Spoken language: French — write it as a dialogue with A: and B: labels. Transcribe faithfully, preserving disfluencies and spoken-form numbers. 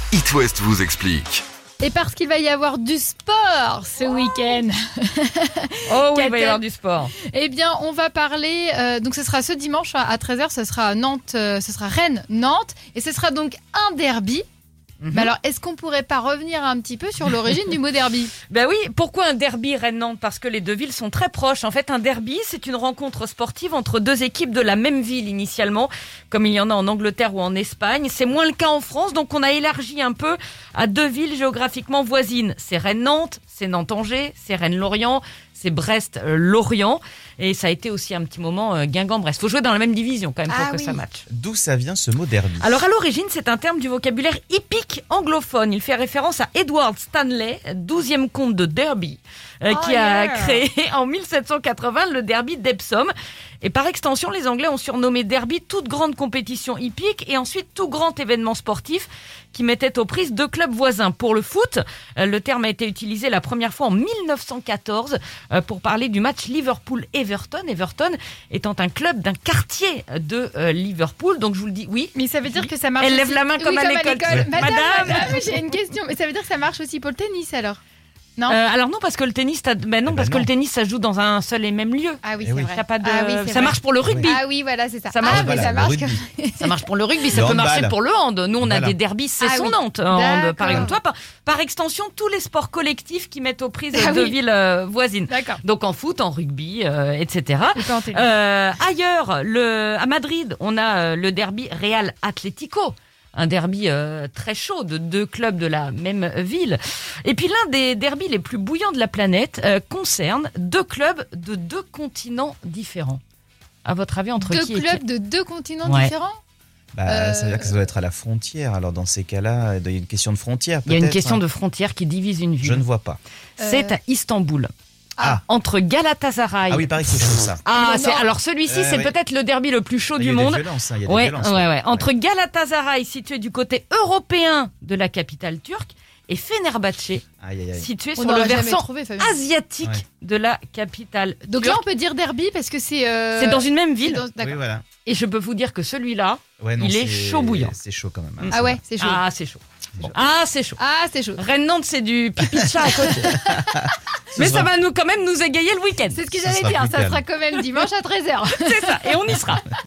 A: It West vous explique.
B: Et parce qu'il va y avoir du sport ce week-end.
C: Oh oui, il va y avoir du sport.
B: Eh bien, on va parler, euh, donc ce sera ce dimanche à treize heures, ce sera Nantes, euh, ce sera Rennes-Nantes, et ce sera donc un derby. Mm-hmm. Mais alors, est-ce qu'on pourrait pas revenir un petit peu sur l'origine du mot derby ?
C: Ben oui, pourquoi un derby Rennes-Nantes ? Parce que les deux villes sont très proches. En fait, un derby, c'est une rencontre sportive entre deux équipes de la même ville initialement, comme il y en a en Angleterre ou en Espagne. C'est moins le cas en France, donc on a élargi un peu à deux villes géographiquement voisines. C'est Rennes-Nantes, c'est Nantes-Angers, c'est Rennes-Lorient, c'est Brest-Lorient. Et ça a été aussi un petit moment euh, Guingamp-Brest. Il faut jouer dans la même division quand même pour
B: ah
C: que
B: oui.
C: ça matche.
D: D'où ça vient ce mot derby ?
C: Alors à l'origine, c'est un terme du vocabulaire hippique anglophone. Il fait référence à Edward Stanley, douzième comte de Derby, euh,
B: oh
C: qui
B: yeah.
C: a créé en mille sept cent quatre-vingts le derby d'Epsom. Et par extension, les Anglais ont surnommé derby toute grande compétition hippique et ensuite tout grand événement sportif qui mettait aux prises deux clubs voisins. Pour le foot, euh, le terme a été utilisé la première fois en mille neuf cent quatorze euh, pour parler du match Liverpool-Everton. Everton étant un club d'un quartier de euh, Liverpool. Donc je vous le dis, oui.
B: Mais ça veut dire que ça marche
C: Elle
B: aussi...
C: lève la main comme
B: oui,
C: à
B: comme
C: l'école.
B: À l'école. Madame,
C: Madame.
B: madame, j'ai une question. Mais ça veut dire que ça marche aussi pour le tennis alors ? Non.
C: Euh, alors non, parce que le tennis, t'as... ben non,
D: Eh ben
C: parce
D: non.
C: que le tennis, ça se joue dans un seul et même lieu.
B: Ah oui,
D: Eh
B: c'est
D: oui.
B: vrai.
C: Y a pas de...
B: Ah oui, c'est
C: ça
B: vrai.
C: marche pour le rugby.
B: Ah oui, voilà, c'est ça.
C: Ça marche,
B: ah, mais
D: voilà,
B: ça
D: le
B: marche.
D: rugby.
C: Ça marche pour le rugby, ça
D: Le
C: peut marcher
D: handball.
C: pour le hand. Nous, on a
D: Voilà.
C: des derbys
B: Ah
C: Cesson
B: oui.
C: Nantes. Hand,
B: D'accord.
C: par exemple, toi, par, par extension, tous les sports collectifs qui mettent aux prises
B: Ah
C: deux
B: oui.
C: villes euh, voisines.
B: D'accord.
C: Donc en foot, en rugby, euh, et cetera.
B: Et pas en tennis.
C: Euh, ailleurs, le, à Madrid, on a euh, le derby Real Atlético. Un derby euh, très chaud de deux clubs de la même ville. Et puis l'un des derbys les plus bouillants de la planète euh, concerne deux clubs de deux continents différents. À votre avis, entre
B: Deux
C: qui et
B: clubs
C: qui
B: de deux continents
C: Ouais.
B: différents ?
D: Bah,
B: Euh,
D: Ça veut dire que ça doit être à la frontière. Alors dans ces cas-là, il y a une question de frontière
C: Il y a
D: peut-être.
C: une question
D: hein.
C: de frontière qui divise une ville.
D: Je ne vois pas.
C: C'est
B: Euh,
C: à Istanbul.
D: Ah.
C: Entre Galatasaray.
D: Ah oui, il paraît que c'est chaud ça.
C: Ah,
B: Non,
C: c'est,
B: non.
C: alors celui-ci,
D: Euh,
C: c'est
D: oui.
C: peut-être le derby le plus chaud
D: Il y
C: du
D: a
C: monde.
D: des violences, hein, il y a des
C: Ouais,
D: violences.
C: ouais, ouais. Entre Galatasaray, situé du côté européen de la capitale turque, et Fenerbahçe,
D: Aïe, aïe, aïe.
C: situé
B: On
C: sur le
B: n'aura jamais
C: versant
B: trouvé, Fabien.
C: asiatique
D: Ouais.
C: de la capitale
B: Donc là,
C: turque.
B: on peut dire derby parce que c'est. euh,
C: C'est dans une même
B: c'est
C: ville.
B: dans-
D: Oui,
B: D'accord.
D: voilà.
C: Et je peux vous dire que celui-là,
D: Ouais, non,
C: Il est
D: c'est-
C: chaud bouillant.
D: C'est chaud quand même. hein,
B: Ah
D: ça
B: ouais,
D: va.
B: c'est chaud.
C: ah, c'est chaud.
D: C'est chaud.
C: Ah, c'est chaud.
B: Ah, c'est chaud.
C: Rennes-Nantes, c'est du pipi de chat à côté. Mais
D: Ce
C: ça
D: sera-
C: va nous quand même nous égayer le week-end.
B: C'est ce que
D: Ça
B: j'allais
D: sera
B: dire.
D: plus
B: Ça
D: calme.
B: sera quand même dimanche à treize heures.
C: C'est ça. Et on y sera.